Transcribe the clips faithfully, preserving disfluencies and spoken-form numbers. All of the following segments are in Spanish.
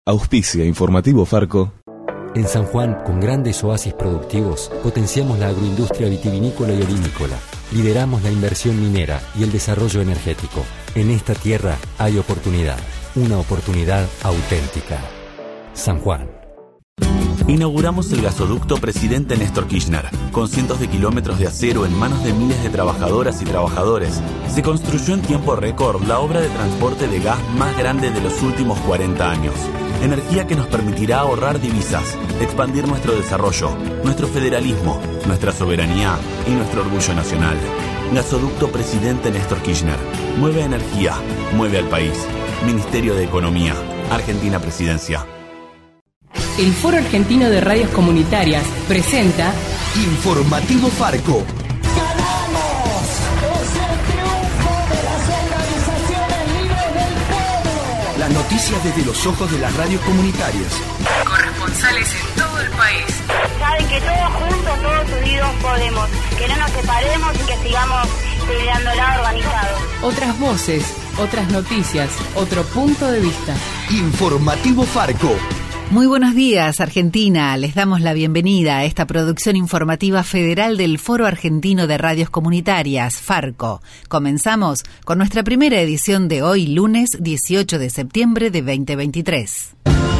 Auspicia Informativo Farco. En San Juan, con grandes oasis productivos, potenciamos la agroindustria vitivinícola y olivícola. Lideramos la inversión minera y el desarrollo energético. En esta tierra hay oportunidad, una oportunidad auténtica. San Juan. Inauguramos el gasoducto Presidente Néstor Kirchner, con cientos de kilómetros de acero en manos de miles de trabajadoras y trabajadores. Se construyó en tiempo récord la obra de transporte de gas más grande de los últimos cuarenta años. Energía que nos permitirá ahorrar divisas, expandir nuestro desarrollo, nuestro federalismo, nuestra soberanía y nuestro orgullo nacional. Gasoducto Presidente Néstor Kirchner. Mueve energía, mueve al país. Ministerio de Economía, Argentina Presidencia. El Foro Argentino de Radios Comunitarias presenta Informativo Farco. ¡Ganamos! ¡Es el triunfo de las organizaciones libres del pueblo! Las noticias desde los ojos de las radios comunitarias. Corresponsales en todo el país. Saben que todos juntos, todos unidos podemos. Que no nos separemos y que sigamos peleando lado organizado. Otras voces, otras noticias, otro punto de vista. Informativo Farco. Muy buenos días, Argentina. Les damos la bienvenida a esta producción informativa federal del Foro Argentino de Radios Comunitarias, Farco. Comenzamos con nuestra primera edición de hoy, lunes dieciocho de septiembre de veinte veintitrés.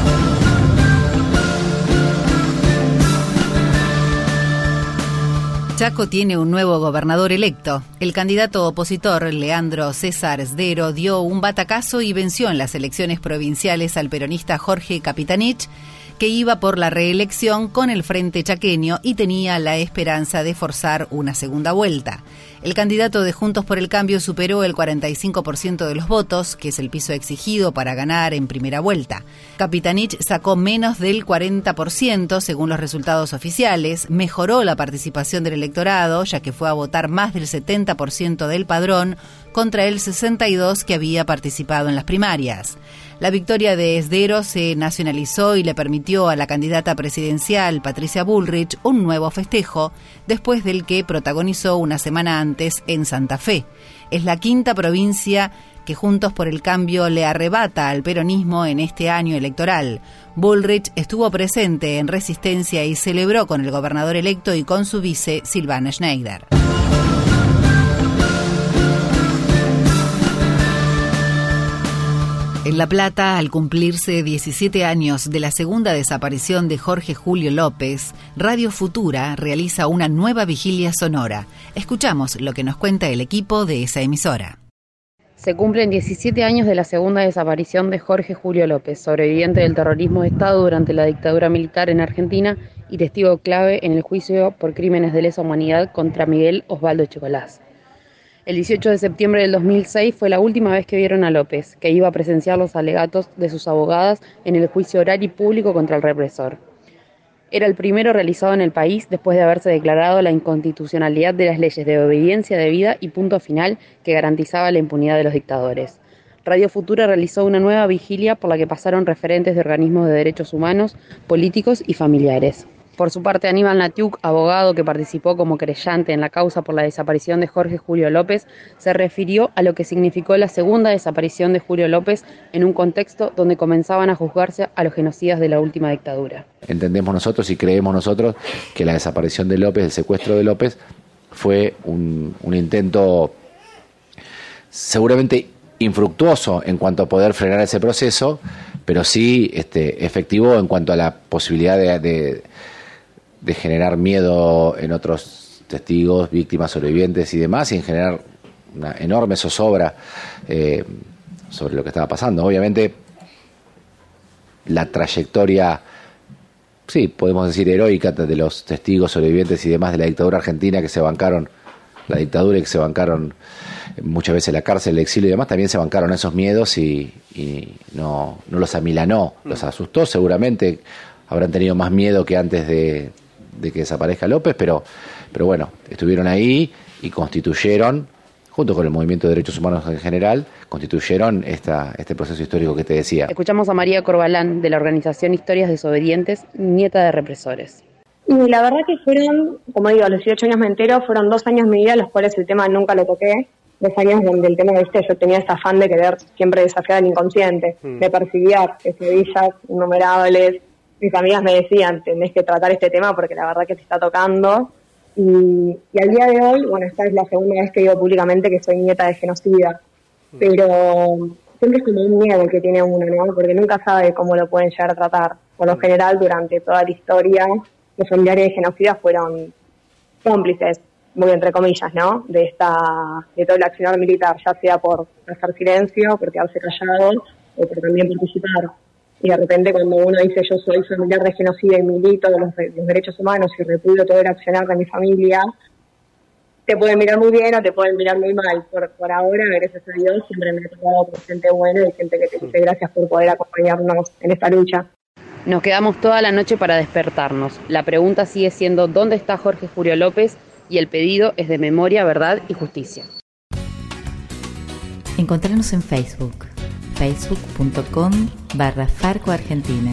Chaco tiene un nuevo gobernador electo. El candidato opositor, Leandro César Sdero, dio un batacazo y venció en las elecciones provinciales al peronista Jorge Capitanich, que iba por la reelección con el Frente Chaqueño y tenía la esperanza de forzar una segunda vuelta. El candidato de Juntos por el Cambio superó el cuarenta y cinco por ciento de los votos, que es el piso exigido para ganar en primera vuelta. Capitanich sacó menos del cuarenta por ciento según los resultados oficiales, mejoró la participación del electorado, ya que fue a votar más del setenta por ciento del padrón, contra el sesenta y dos por ciento que había participado en las primarias. La victoria de Sdero se nacionalizó y le permitió a la candidata presidencial, Patricia Bullrich, un nuevo festejo, después del que protagonizó una semana antes en Santa Fe. Es la quinta provincia que Juntos por el Cambio le arrebata al peronismo en este año electoral. Bullrich estuvo presente en Resistencia y celebró con el gobernador electo y con su vice, Silvana Schneider. En La Plata, al cumplirse diecisiete años de la segunda desaparición de Jorge Julio López, Radio Futura realiza una nueva vigilia sonora. Escuchamos lo que nos cuenta el equipo de esa emisora. Se cumplen diecisiete años de la segunda desaparición de Jorge Julio López, sobreviviente del terrorismo de Estado durante la dictadura militar en Argentina y testigo clave en el juicio por crímenes de lesa humanidad contra Miguel Osvaldo Echecolás. El dieciocho de septiembre del dos mil seis fue la última vez que vieron a López, que iba a presenciar los alegatos de sus abogadas en el juicio oral y público contra el represor. Era el primero realizado en el país después de haberse declarado la inconstitucionalidad de las leyes de obediencia debida y punto final que garantizaba la impunidad de los dictadores. Radio Futura realizó una nueva vigilia por la que pasaron referentes de organismos de derechos humanos, políticos y familiares. Por su parte, Aníbal Natiuk, abogado que participó como querellante en la causa por la desaparición de Jorge Julio López, se refirió a lo que significó la segunda desaparición de Julio López en un contexto donde comenzaban a juzgarse a los genocidas de la última dictadura. Entendemos nosotros y creemos nosotros que la desaparición de López, el secuestro de López, fue un, un intento seguramente infructuoso en cuanto a poder frenar ese proceso, pero sí este, efectivo en cuanto a la posibilidad de... de de generar miedo en otros testigos, víctimas, sobrevivientes y demás, y en generar una enorme zozobra eh, sobre lo que estaba pasando. Obviamente, la trayectoria, sí, podemos decir heroica de los testigos, sobrevivientes y demás de la dictadura argentina que se bancaron, la dictadura y que se bancaron muchas veces la cárcel, el exilio y demás, también se bancaron esos miedos y, y no, no los amilanó, los asustó seguramente, habrán tenido más miedo que antes de... de que desaparezca López, pero, pero bueno, estuvieron ahí y constituyeron, junto con el movimiento de derechos humanos en general, constituyeron esta, este proceso histórico que te decía. Escuchamos a María Corbalán, de la organización Historias Desobedientes, nieta de represores. Y la verdad que fueron, como digo, a los dieciocho años me entero, fueron dos años de mi vida, los cuales el tema nunca lo toqué. dos años donde el tema, viste, yo tenía ese afán de querer siempre desafiar al inconsciente. Mm. Me percibía pesadillas innumerables. Mis amigas me decían, tenés que tratar este tema porque la verdad que te está tocando. Y, y al día de hoy, bueno, esta es la segunda vez que digo públicamente que soy nieta de genocida. Mm. Pero siempre es como un miedo el que tiene uno, ¿no? Porque nunca sabe cómo lo pueden llegar a tratar. Por lo general, durante toda la historia, los familiares de genocidas fueron cómplices, muy entre comillas, ¿no? De esta, de todo el accionar militar, ya sea por hacer silencio, por quedarse callado, o por también participar. Y de repente cuando uno dice yo soy familiar de genocida y milito los, los derechos humanos y repudio todo el accionar de mi familia, te pueden mirar muy bien o te pueden mirar muy mal. Por, por ahora, gracias a Dios, siempre me he tocado con gente buena y gente que te dice gracias por poder acompañarnos en esta lucha. Nos quedamos toda la noche para despertarnos. La pregunta sigue siendo ¿dónde está Jorge Julio López? Y el pedido es de memoria, verdad y justicia. Encontrarnos en Facebook, facebook.com barra Farco Argentina.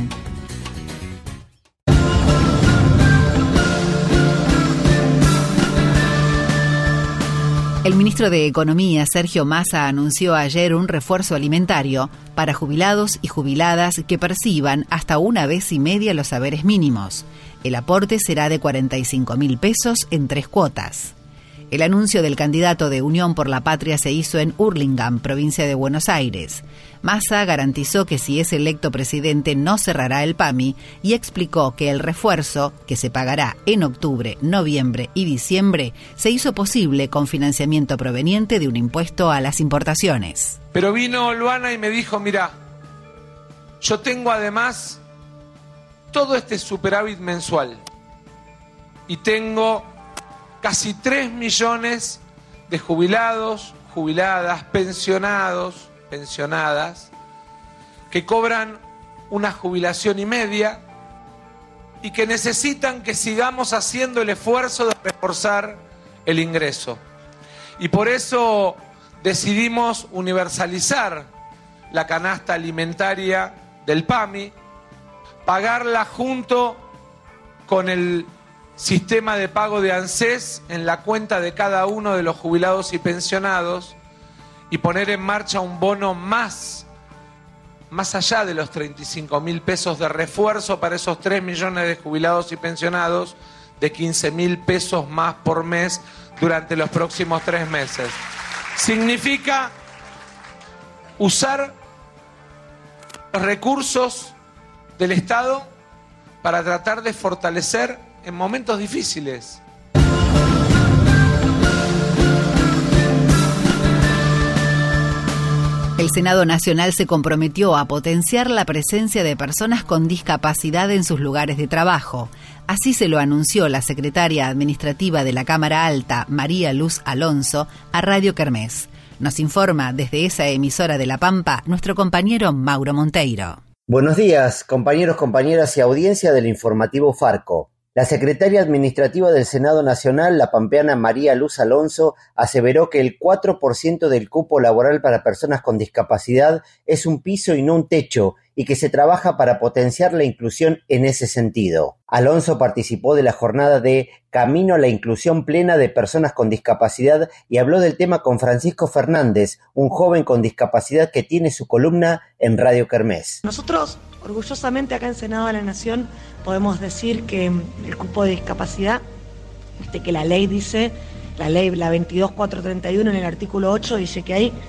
El ministro de Economía, Sergio Massa, anunció ayer un refuerzo alimentario para jubilados y jubiladas que perciban hasta una vez y media los haberes mínimos. El aporte será de cuarenta y cinco mil pesos en tres cuotas. El anuncio del candidato de Unión por la Patria se hizo en Hurlingham, provincia de Buenos Aires. Massa garantizó que si es electo presidente no cerrará el P A M I y explicó que el refuerzo, que se pagará en octubre, noviembre y diciembre, se hizo posible con financiamiento proveniente de un impuesto a las importaciones. Pero vino Luana y me dijo, mira, yo tengo además todo este superávit mensual y tengo casi tres millones de jubilados, jubiladas, pensionados, pensionadas, que cobran una jubilación y media y que necesitan que sigamos haciendo el esfuerzo de reforzar el ingreso. Y por eso decidimos universalizar la canasta alimentaria del P A M I, pagarla junto con el sistema de pago de ANSES en la cuenta de cada uno de los jubilados y pensionados y poner en marcha un bono más, más allá de los treinta y cinco mil pesos de refuerzo para esos tres millones de jubilados y pensionados, de quince mil pesos más por mes durante los próximos tres meses. Significa usar los recursos del Estado para tratar de fortalecer en momentos difíciles. El Senado Nacional se comprometió a potenciar la presencia de personas con discapacidad en sus lugares de trabajo. Así se lo anunció la secretaria administrativa de la Cámara Alta, María Luz Alonso, a Radio Kermés. Nos informa desde esa emisora de La Pampa nuestro compañero Mauro Monteiro. Buenos días, compañeros, compañeras y audiencia del informativo Farco. La secretaria administrativa del Senado Nacional, la pampeana María Luz Alonso, aseveró que el cuatro por ciento del cupo laboral para personas con discapacidad es un piso y no un techo, y que se trabaja para potenciar la inclusión en ese sentido. Alonso participó de la jornada de Camino a la Inclusión Plena de Personas con Discapacidad y habló del tema con Francisco Fernández, un joven con discapacidad que tiene su columna en Radio Kermés. Nosotros, orgullosamente, acá en Senado de la Nación, podemos decir que el cupo de discapacidad, viste que la ley dice, la ley, la veintidós mil cuatrocientos treinta y uno en el artículo ocho dice que hay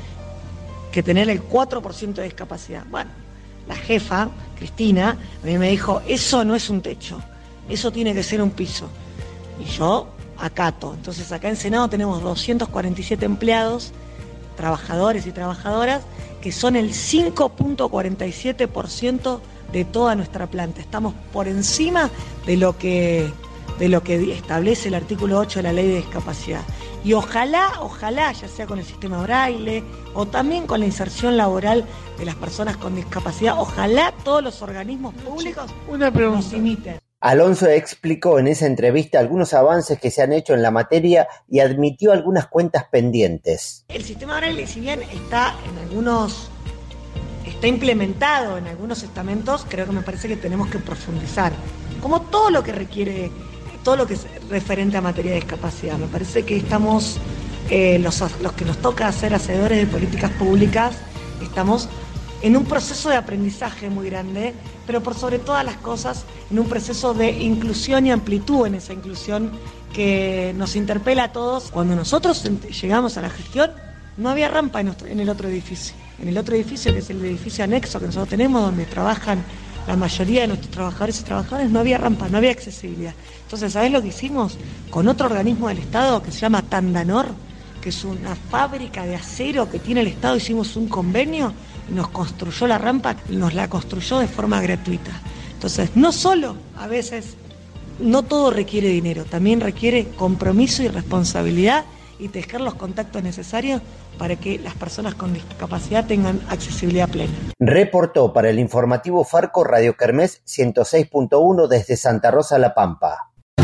que tener el cuatro por ciento de discapacidad. Bueno, la jefa, Cristina, a mí me dijo, eso no es un techo, eso tiene que ser un piso. Y yo acato. Entonces acá en Senado tenemos doscientos cuarenta y siete empleados, trabajadores y trabajadoras, que son el cinco punto cuarenta y siete por ciento de toda nuestra planta. Estamos por encima de lo que, de lo que establece el artículo ocho de la Ley de Discapacidad. Y ojalá, ojalá, ya sea con el sistema Braille o también con la inserción laboral de las personas con discapacidad, ojalá todos los organismos públicos Una pregunta. nos imiten. Alonso explicó en esa entrevista algunos avances que se han hecho en la materia y admitió algunas cuentas pendientes. El sistema Braille, si bien está en algunos, está implementado en algunos estamentos, creo que me parece que tenemos que profundizar. Como todo lo que requiere, todo lo que es referente a materia de discapacidad. Me parece que estamos eh, los, los que nos toca ser hacedores de políticas públicas, estamos en un proceso de aprendizaje muy grande, pero por sobre todas las cosas, en un proceso de inclusión y amplitud en esa inclusión que nos interpela a todos. Cuando nosotros llegamos a la gestión, no había rampa en, nuestro, en el otro edificio. En el otro edificio, que es el edificio anexo que nosotros tenemos, donde trabajan la mayoría de nuestros trabajadores y trabajadoras, no había rampa, no había accesibilidad. Entonces, ¿sabés lo que hicimos? Con otro organismo del Estado que se llama Tandanor, que es una fábrica de acero que tiene el Estado, hicimos un convenio y nos construyó la rampa, nos la construyó de forma gratuita. Entonces, no solo a veces, no todo requiere dinero, también requiere compromiso y responsabilidad y tejer los contactos necesarios para que las personas con discapacidad tengan accesibilidad plena. Reportó para el informativo Farco Radio Kermés ciento seis punto uno desde Santa Rosa La Pampa.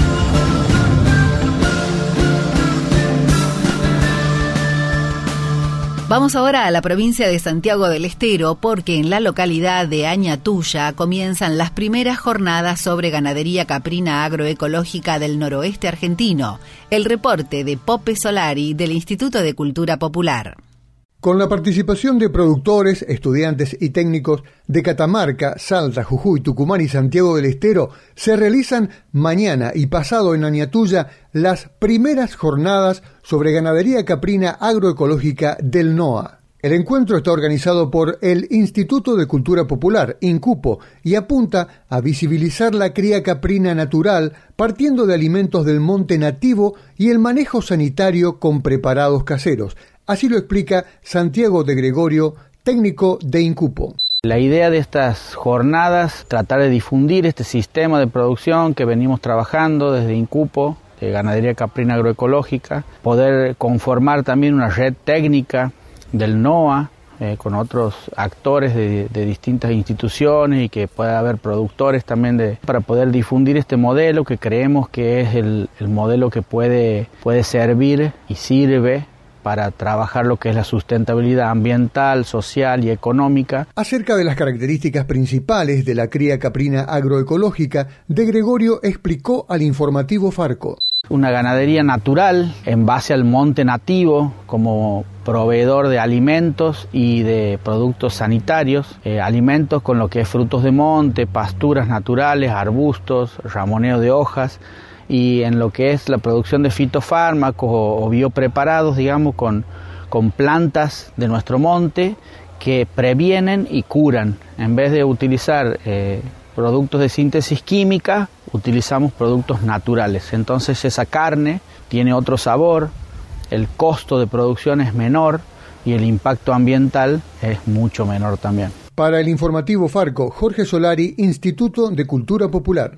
Vamos ahora a la provincia de Santiago del Estero porque en la localidad de Añatuya comienzan las primeras jornadas sobre ganadería caprina agroecológica del noroeste argentino. El reporte de Pope Solari del Instituto de Cultura Popular. Con la participación de productores, estudiantes y técnicos de Catamarca, Salta, Jujuy, Tucumán y Santiago del Estero, se realizan mañana y pasado en Añatuya las primeras jornadas sobre ganadería caprina agroecológica del NOA. El encuentro está organizado por el Instituto de Cultura Popular, INCUPO, y apunta a visibilizar la cría caprina natural partiendo de alimentos del monte nativo y el manejo sanitario con preparados caseros. Así lo explica Santiago de Gregorio, técnico de INCUPO. La idea de estas jornadas, tratar de difundir este sistema de producción que venimos trabajando desde INCUPO, de ganadería caprina agroecológica, poder conformar también una red técnica del NOA, eh, con otros actores de, de distintas instituciones y que pueda haber productores también de, para poder difundir este modelo que creemos que es el, el modelo que puede, puede servir y sirve para trabajar lo que es la sustentabilidad ambiental, social y económica. Acerca de las características principales de la cría caprina agroecológica, De Gregorio explicó al informativo Farco. Una ganadería natural en base al monte nativo como proveedor de alimentos y de productos sanitarios, eh, alimentos con lo que es frutos de monte, pasturas naturales, arbustos, ramoneo de hojas, y en lo que es la producción de fitofármacos o, o biopreparados, digamos, con, con plantas de nuestro monte que previenen y curan. En vez de utilizar eh, productos de síntesis química, utilizamos productos naturales. Entonces esa carne tiene otro sabor, el costo de producción es menor y el impacto ambiental es mucho menor también. Para el informativo Farco, Jorge Solari, Instituto de Cultura Popular.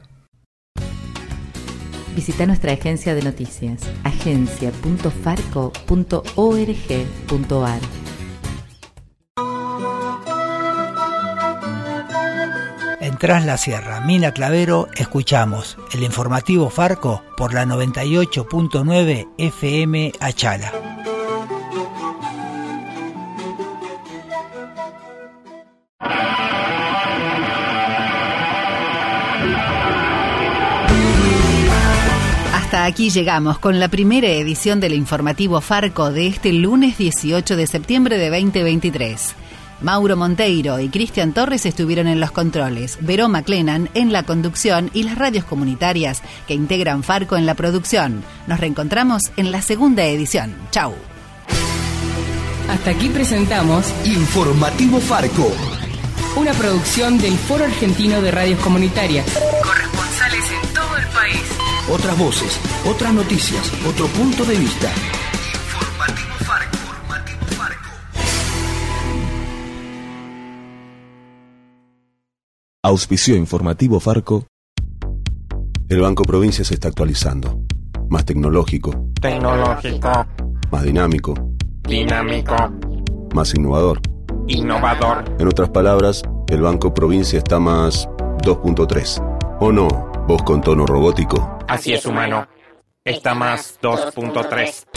Visita nuestra agencia de noticias, agencia punto farco punto org punto ar. En Tras la Sierra, Mina Clavero, escuchamos el informativo Farco por la noventa y ocho punto nueve F M Achala. Hasta aquí llegamos con la primera edición del informativo Farco de este lunes dieciocho de septiembre de veinte veintitrés. Mauro Monteiro y Cristian Torres estuvieron en los controles, Veró McLennan en la conducción y las radios comunitarias que integran Farco en la producción. Nos reencontramos en la segunda edición. Chau. Hasta aquí presentamos Informativo Farco, una producción del Foro Argentino de Radios Comunitarias. Corresponsales en todo el país. Otras voces, otras noticias, otro punto de vista. Informativo Farco. Informativo Farco. Auspició Informativo Farco. El Banco Provincia se está actualizando. Más tecnológico. Tecnológico. Más dinámico. Dinámico. Más innovador. Innovador. En otras palabras, el Banco Provincia está más dos punto tres. ¿O no? Vos con tono robótico. Así es, humano. Está más dos punto tres.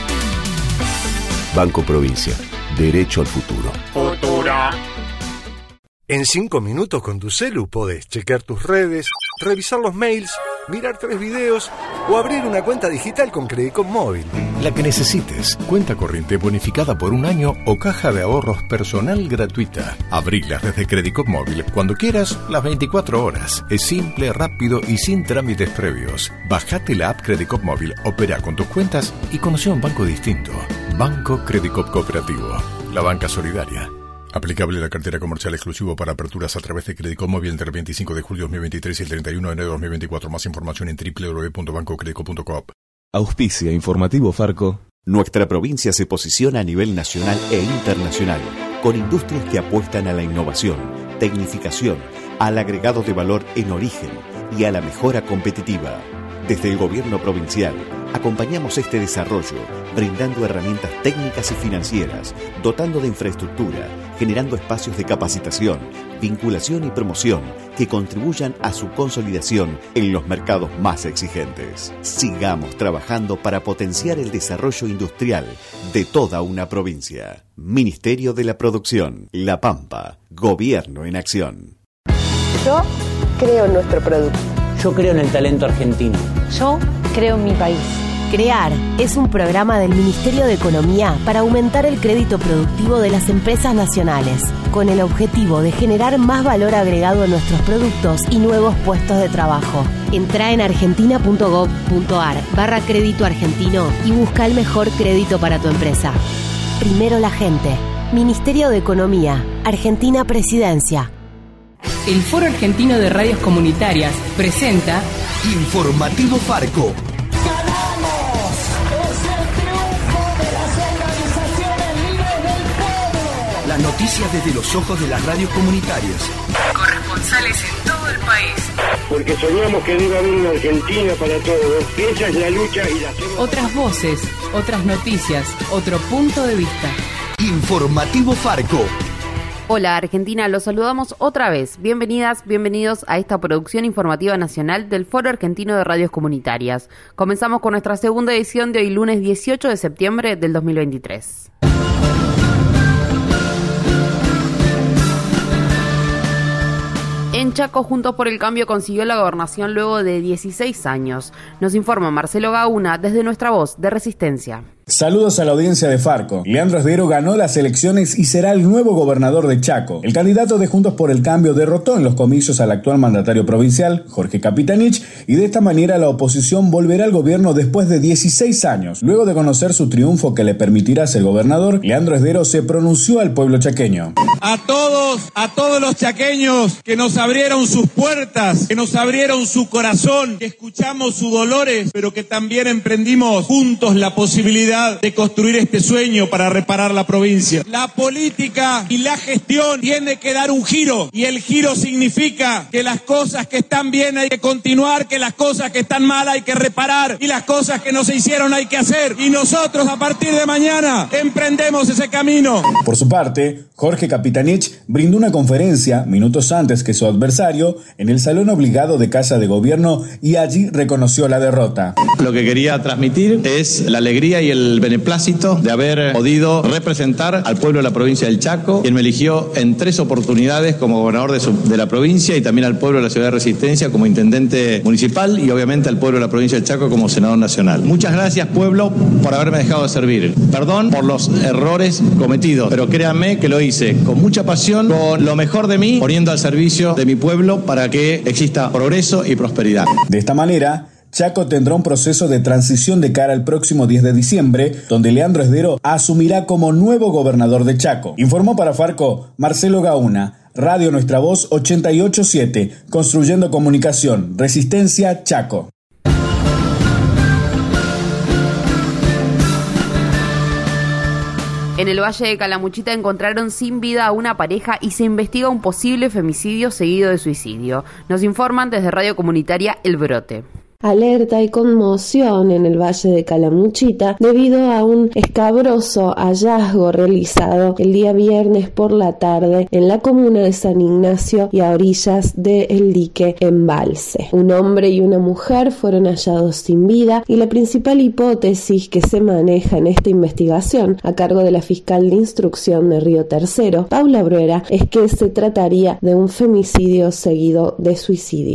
Banco Provincia. Derecho al futuro. Futuro. En cinco minutos con tu celu podés chequear tus redes, revisar los mails, mirar tres videos o abrir una cuenta digital con Credicop Móvil. La que necesites. Cuenta corriente bonificada por un año o caja de ahorros personal gratuita. Abrilas desde Credicop Móvil cuando quieras, las veinticuatro horas. Es simple, rápido y sin trámites previos. Bajate la app Credicop Móvil, opera con tus cuentas y conoce un banco distinto. Banco Credicop Cooperativo. La banca solidaria. Aplicable la cartera comercial exclusivo para aperturas a través de Credicop Móvil entre el veinticinco de julio de dos mil veintitrés y el treinta y uno de enero de dos mil veinticuatro. Más información en doble u doble u doble u punto banco credicop punto coop. Auspicia Informativo Farco. Nuestra provincia se posiciona a nivel nacional e internacional, con industrias que apuestan a la innovación, tecnificación, al agregado de valor en origen y a la mejora competitiva. Desde el gobierno provincial, acompañamos este desarrollo, brindando herramientas técnicas y financieras, dotando de infraestructura, generando espacios de capacitación, vinculación y promoción que contribuyan a su consolidación en los mercados más exigentes. Sigamos trabajando para potenciar el desarrollo industrial de toda una provincia. Ministerio de la Producción, La Pampa, Gobierno en Acción. Yo creo en nuestro producto. Yo creo en el talento argentino. Yo creo en mi país. CREAR es un programa del Ministerio de Economía para aumentar el crédito productivo de las empresas nacionales, con el objetivo de generar más valor agregado en nuestros productos y nuevos puestos de trabajo. Entrá en argentina.gov.ar barra crédito argentino y busca el mejor crédito para tu empresa. Primero la gente. Ministerio de Economía. Argentina Presidencia. El Foro Argentino de Radios Comunitarias presenta Informativo Farco. ¡Ganamos! ¡Es el triunfo de las organizaciones libres del pueblo! Las noticias desde los ojos de las radios comunitarias. Corresponsales en todo el país. Porque soñamos que debe haber una Argentina para todos. Esa es la lucha y la hacemos. Otras voces, otras noticias, otro punto de vista. Informativo Farco. Hola Argentina, los saludamos otra vez. Bienvenidas, bienvenidos a esta producción informativa nacional del Foro Argentino de Radios Comunitarias. Comenzamos con nuestra segunda edición de hoy lunes dieciocho de septiembre del dos mil veintitrés. En Chaco, Juntos por el Cambio consiguió la gobernación luego de dieciséis años. Nos informa Marcelo Gauna desde nuestra voz de Resistencia. Saludos a la audiencia de Farco. Leandro Esdero ganó las elecciones y será el nuevo gobernador de Chaco. El candidato de Juntos por el Cambio derrotó en los comicios al actual mandatario provincial, Jorge Capitanich, y de esta manera la oposición volverá al gobierno después de dieciséis años. Luego de conocer su triunfo que le permitirá ser gobernador, Leandro Esdero se pronunció al pueblo chaqueño. A todos, a todos los chaqueños que nos abrieron sus puertas, que nos abrieron su corazón, que escuchamos sus dolores, pero que también emprendimos juntos la posibilidad de construir este sueño para reparar la provincia. La política y la gestión tiene que dar un giro, y el giro significa que las cosas que están bien hay que continuar, que las cosas que están mal hay que reparar, y las cosas que no se hicieron hay que hacer, y nosotros a partir de mañana emprendemos ese camino. Por su parte, Jorge Capitanich brindó una conferencia minutos antes que su adversario en el salón obligado de Casa de Gobierno y allí reconoció la derrota. Lo que quería transmitir es la alegría y el beneplácito de haber podido representar al pueblo de la provincia del Chaco, quien me eligió en tres oportunidades como gobernador de, su, de la provincia, y también al pueblo de la ciudad de Resistencia como intendente municipal, y obviamente al pueblo de la provincia del Chaco como senador nacional. Muchas gracias, pueblo, por haberme dejado de servir. Perdón por los errores cometidos, pero créanme que lo hice con mucha pasión, con lo mejor de mí, poniendo al servicio de mi pueblo para que exista progreso y prosperidad. De esta manera, Chaco tendrá un proceso de transición de cara al próximo diez de diciembre, donde Leandro Esdero asumirá como nuevo gobernador de Chaco. Informó para Farco Marcelo Gauna, Radio Nuestra Voz ochenta y ocho punto siete, construyendo comunicación, Resistencia, Chaco. En el Valle de Calamuchita encontraron sin vida a una pareja y se investiga un posible femicidio seguido de suicidio. Nos informan desde Radio Comunitaria El Brote. Alerta y conmoción en el Valle de Calamuchita debido a un escabroso hallazgo realizado el día viernes por la tarde en la comuna de San Ignacio y a orillas del dique Embalse. Un hombre y una mujer fueron hallados sin vida y la principal hipótesis que se maneja en esta investigación a cargo de la fiscal de instrucción de Río Tercero, Paula Bruera, es que se trataría de un femicidio seguido de suicidio.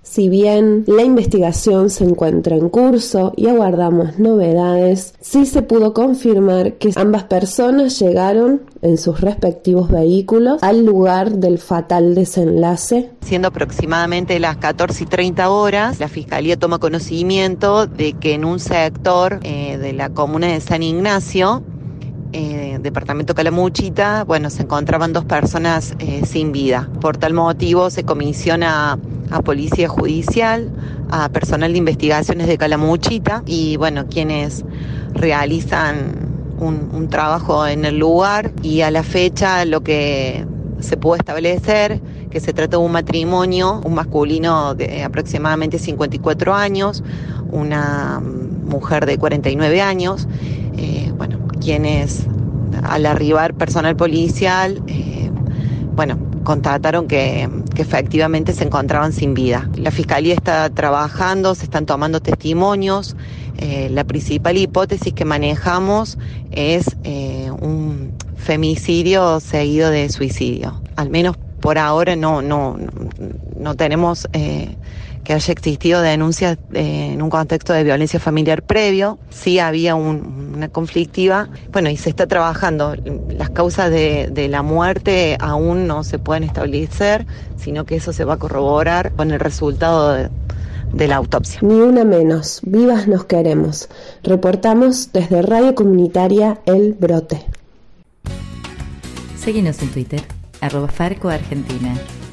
Si bien la investigación se encuentra en curso y aguardamos novedades, sí se pudo confirmar que ambas personas llegaron en sus respectivos vehículos al lugar del fatal desenlace. Siendo aproximadamente las catorce y treinta horas, la Fiscalía toma conocimiento de que en un sector eh, de la comuna de San Ignacio, Eh, departamento Calamuchita, bueno, se encontraban dos personas eh, sin vida. Por tal motivo se comisiona a Policía Judicial, a personal de investigaciones de Calamuchita y bueno, quienes realizan un, un trabajo en el lugar, y a la fecha lo que se pudo establecer que se trata de un matrimonio, un masculino de aproximadamente cincuenta y cuatro años, una mujer de cuarenta y nueve años, eh, bueno, quienes al arribar personal policial, eh, bueno, constataron que, que efectivamente se encontraban sin vida. La Fiscalía está trabajando, se están tomando testimonios. Eh, la principal hipótesis que manejamos es eh, un femicidio seguido de suicidio. Al menos por ahora no, no, no tenemos eh, que haya existido denuncias eh, en un contexto de violencia familiar previo. Sí había un, una conflictiva, bueno, y se está trabajando. Las causas de, de la muerte aún no se pueden establecer, sino que eso se va a corroborar con el resultado de, de la autopsia. Ni una menos, vivas nos queremos. Reportamos desde Radio Comunitaria El Brote. Seguinos en Twitter, arroba Farco Argentina.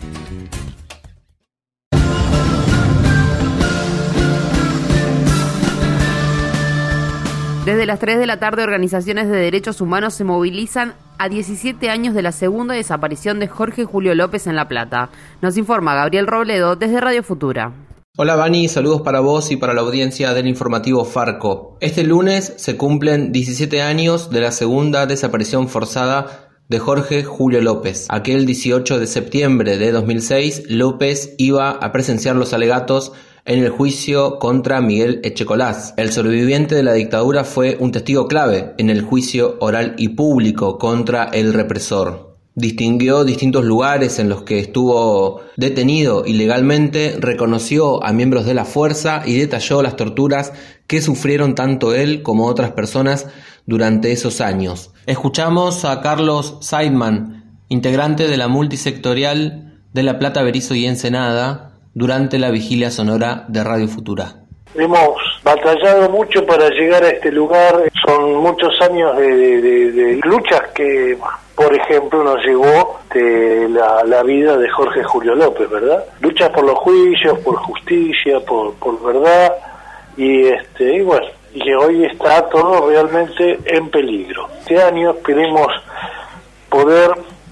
Desde las tres de la tarde, organizaciones de derechos humanos se movilizan a diecisiete años de la segunda desaparición de Jorge Julio López en La Plata. Nos informa Gabriel Robledo desde Radio Futura. Hola Vani, saludos para vos y para la audiencia del informativo Farco. Este lunes se cumplen diecisiete años de la segunda desaparición forzada de Jorge Julio López. Aquel dieciocho de septiembre de dos mil seis, López iba a presenciar los alegatos en el juicio contra Miguel Echecolás. El sobreviviente de la dictadura fue un testigo clave en el juicio oral y público contra el represor. Distinguió distintos lugares en los que estuvo detenido ilegalmente, reconoció a miembros de la fuerza y detalló las torturas que sufrieron tanto él como otras personas durante esos años. Escuchamos a Carlos Seidman, integrante de la multisectorial de La Plata, Berisso y Ensenada, durante la vigilia sonora de Radio Futura. Hemos batallado mucho para llegar a este lugar. Son muchos años de, de, de, de luchas que, por ejemplo, nos llevó de la, la vida de Jorge Julio López, ¿verdad? Luchas por los juicios, por justicia, por, por verdad, y este y bueno, y que hoy está todo realmente en peligro. Este año queremos poder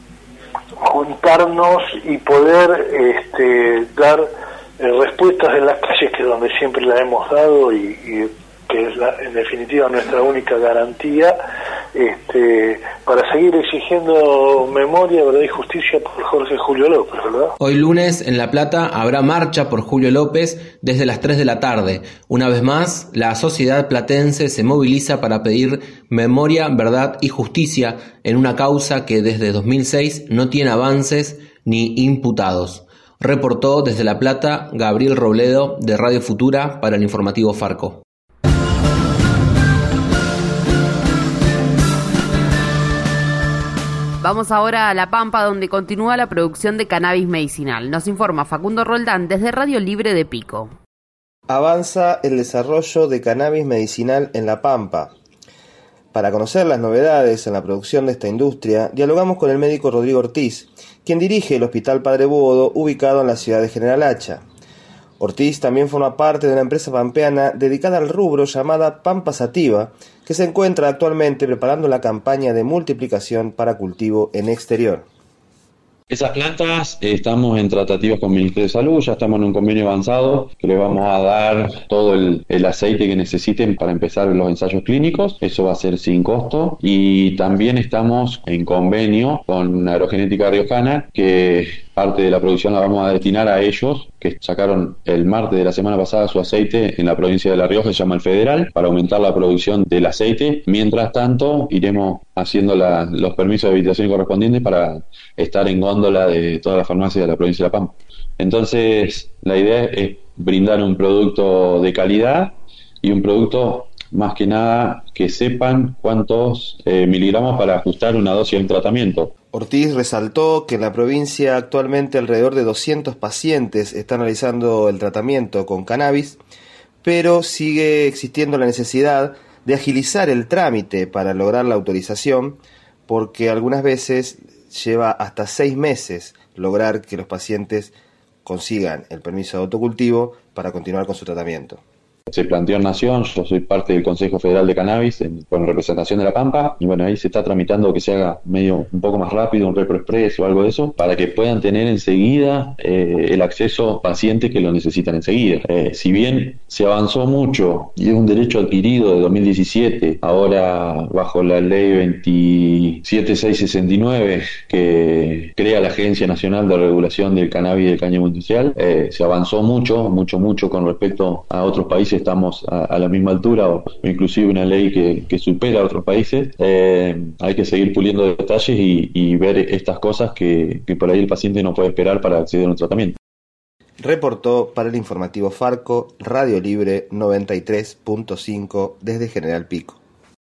juntarnos y poder este, dar eh, respuestas en las calles, que es donde siempre la hemos dado y, y que es la, en definitiva nuestra única garantía, este, para seguir exigiendo memoria, verdad y justicia por Jorge Julio López, ¿verdad? Hoy lunes en La Plata habrá marcha por Julio López desde las tres de la tarde. Una vez más, la sociedad platense se moviliza para pedir memoria, verdad y justicia en una causa que desde dos mil seis no tiene avances ni imputados. Reportó desde La Plata Gabriel Robledo de Radio Futura para el informativo Farco. Vamos ahora a La Pampa, donde continúa la producción de cannabis medicinal. Nos informa Facundo Roldán desde Radio Libre de Pico. Avanza el desarrollo de cannabis medicinal en La Pampa. Para conocer las novedades en la producción de esta industria, dialogamos con el médico Rodrigo Ortiz, quien dirige el Hospital Padre Bodo, ubicado en la ciudad de General Hacha. Ortiz también forma parte de una empresa pampeana dedicada al rubro llamada Pampa Sativa, que se encuentra actualmente preparando la campaña de multiplicación para cultivo en exterior. Esas plantas eh, estamos en tratativas con el Ministerio de Salud, ya estamos en un convenio avanzado que le vamos a dar todo el, el aceite que necesiten para empezar los ensayos clínicos, eso va a ser sin costo, y también estamos en convenio con Agrogenética Riojana, que parte de la producción la vamos a destinar a ellos, que sacaron el martes de la semana pasada su aceite en la provincia de La Rioja, se llama El Federal, para aumentar la producción del aceite. Mientras tanto, iremos haciendo la, los permisos de habilitación correspondientes para estar en góndola de todas las farmacias de la provincia de La Pampa. Entonces, la idea es brindar un producto de calidad y un producto, más que nada, que sepan cuántos eh, miligramos para ajustar una dosis de un tratamiento. Ortiz resaltó que en la provincia actualmente alrededor de doscientos pacientes están realizando el tratamiento con cannabis, pero sigue existiendo la necesidad de agilizar el trámite para lograr la autorización, porque algunas veces lleva hasta seis meses lograr que los pacientes consigan el permiso de autocultivo para continuar con su tratamiento. Se planteó en Nación, yo soy parte del Consejo Federal de Cannabis en, con representación de La Pampa, y bueno, ahí se está tramitando que se haga medio un poco más rápido, un repro express o algo de eso, para que puedan tener enseguida eh, el acceso pacientes que lo necesitan enseguida. Eh, si bien se avanzó mucho y es un derecho adquirido de dos mil diecisiete, ahora bajo la ley veintisiete mil seiscientos sesenta y nueve que crea la Agencia Nacional de Regulación del Cannabis y del Cáñamo Industrial, eh, se avanzó mucho, mucho, mucho con respecto a otros países. Estamos a, a la misma altura o inclusive una ley que, que supera a otros países. Eh, hay que seguir puliendo detalles y, y ver estas cosas que, que por ahí el paciente no puede esperar para acceder a un tratamiento. Reportó para el informativo Farco, Radio Libre noventa y tres punto cinco desde General Pico.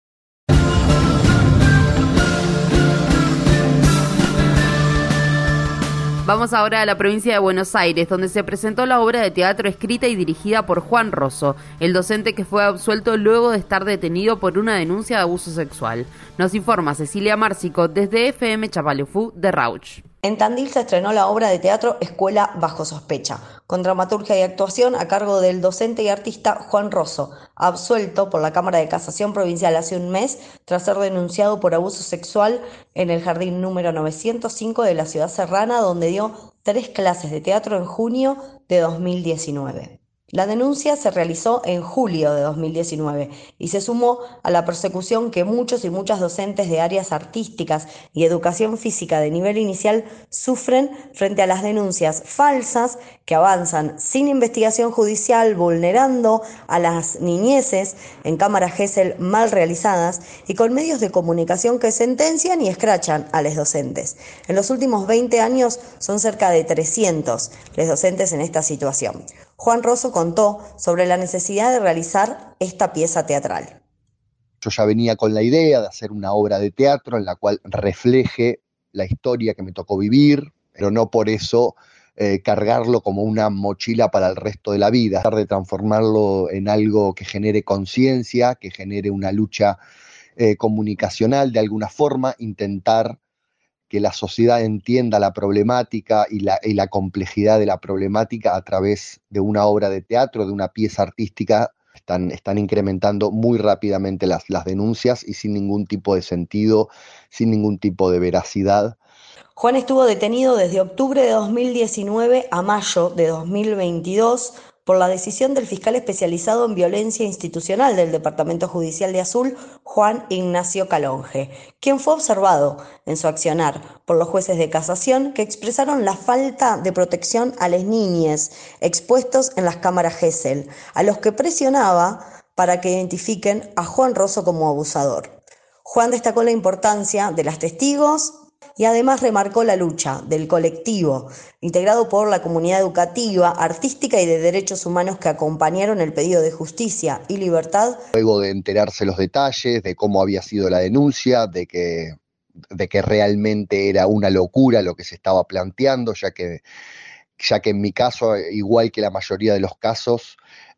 Vamos ahora a la provincia de Buenos Aires, donde se presentó la obra de teatro escrita y dirigida por Juan Rosso, el docente que fue absuelto luego de estar detenido por una denuncia de abuso sexual. Nos informa Cecilia Márcico desde F M Chapalofú de Rauch. En Tandil se estrenó la obra de teatro Escuela bajo sospecha, con dramaturgia y actuación a cargo del docente y artista Juan Rosso, absuelto por la Cámara de Casación Provincial hace un mes tras ser denunciado por abuso sexual en el jardín número novecientos cinco de la ciudad serrana, donde dio tres clases de teatro en junio de dos mil diecinueve. La denuncia se realizó en julio de dos mil diecinueve y se sumó a la persecución que muchos y muchas docentes de áreas artísticas y educación física de nivel inicial sufren frente a las denuncias falsas que avanzan sin investigación judicial, vulnerando a las niñeces en cámaras Gesell mal realizadas y con medios de comunicación que sentencian y escrachan a los docentes. En los últimos veinte años son cerca de trescientos los docentes en esta situación. Juan Rosso contó sobre la necesidad de realizar esta pieza teatral. Yo ya venía con la idea de hacer una obra de teatro en la cual refleje la historia que me tocó vivir, pero no por eso eh, cargarlo como una mochila para el resto de la vida, tratar de transformarlo en algo que genere conciencia, que genere una lucha eh, comunicacional de alguna forma, intentar que la sociedad entienda la problemática y la, y la complejidad de la problemática a través de una obra de teatro, de una pieza artística. Están, están incrementando muy rápidamente las, las denuncias y sin ningún tipo de sentido, sin ningún tipo de veracidad. Juan estuvo detenido desde octubre de dos mil diecinueve a mayo de dos mil veintidós por la decisión del fiscal especializado en violencia institucional del Departamento Judicial de Azul, Juan Ignacio Calonge, quien fue observado en su accionar por los jueces de casación que expresaron la falta de protección a las niñas expuestos en las cámaras Gesell, a los que presionaba para que identifiquen a Juan Rosso como abusador. Juan destacó la importancia de las testigos y además remarcó la lucha del colectivo, integrado por la comunidad educativa, artística y de derechos humanos que acompañaron el pedido de justicia y libertad. Luego de enterarse los detalles de cómo había sido la denuncia, de que, de que realmente era una locura lo que se estaba planteando, ya que, ya que en mi caso, igual que la mayoría de los casos,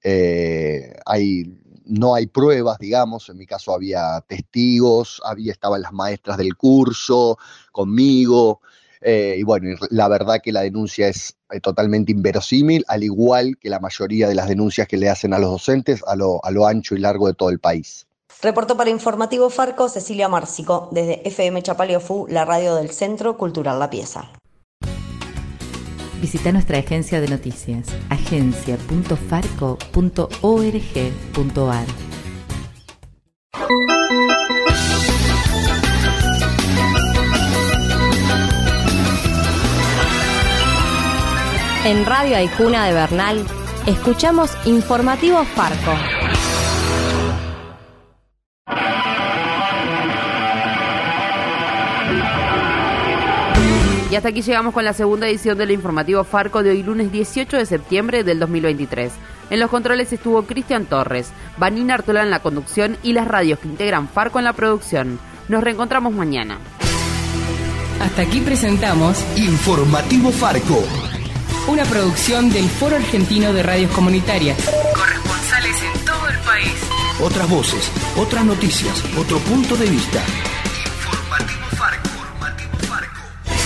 eh, hay... no hay pruebas, digamos, en mi caso había testigos, había, estaban las maestras del curso conmigo, eh, y bueno, la verdad que la denuncia es eh, totalmente inverosímil, al igual que la mayoría de las denuncias que le hacen a los docentes a lo, a lo ancho y largo de todo el país. Reportó para Informativo Farco Cecilia Márcico, desde F M Chapalofú, la radio del Centro Cultural La Pieza. Visita nuestra agencia de noticias, agencia punto farco punto org punto ar. En Radio Aijuna de Bernal, escuchamos Informativo Farco. Y hasta aquí llegamos con la segunda edición del Informativo Farco de hoy lunes dieciocho de septiembre del dos mil veintitrés. En los controles estuvo Cristian Torres, Vanina Artola en la conducción y las radios que integran Farco en la producción. Nos reencontramos mañana. Hasta aquí presentamos Informativo Farco, una producción del Foro Argentino de Radios Comunitarias. Corresponsales en todo el país. otras voces, otras noticias, otro punto de vista. Informativo Farco. Informativo Farco.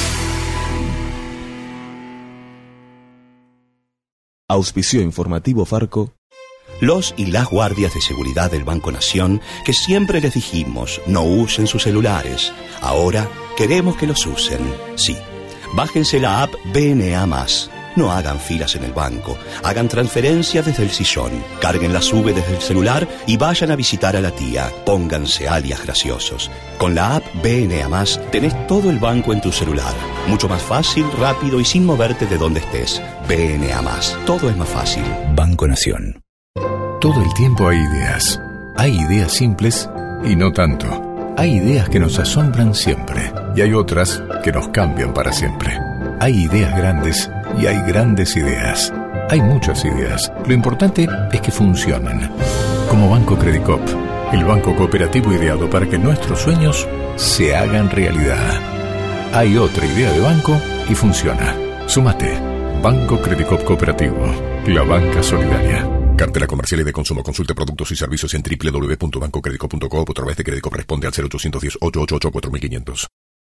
Auspició Informativo Farco. Los y las guardias de seguridad del Banco Nación, que siempre les dijimos no usen sus celulares, ahora queremos que los usen. Sí, bájense la app B N A más. No hagan filas en el banco, hagan transferencias desde el sillón, carguen la sube desde el celular y vayan a visitar a la tía. Pónganse alias graciosos. Con la app B N A más tenés todo el banco en tu celular. Mucho más fácil, rápido y sin moverte de donde estés. B N A más. Todo es más fácil. Banco Nación. Todo el tiempo hay ideas. Hay ideas simples y no tanto. Hay ideas que nos asombran siempre y hay otras que nos cambian para siempre. Hay ideas grandes y hay grandes ideas. Hay muchas ideas. Lo importante es que funcionen. Como Banco Credicop, el banco cooperativo ideado para que nuestros sueños se hagan realidad. Hay otra idea de banco y funciona. Súmate. Banco Credicop Cooperativo. La banca solidaria. Cartera comercial y de consumo. Consulte productos y servicios en doble u doble u doble u punto banco credicop punto com o a través de Credicop. Responde al cero ochocientos diez, ochocientos ochenta y cuatro, cuatro mil quinientos.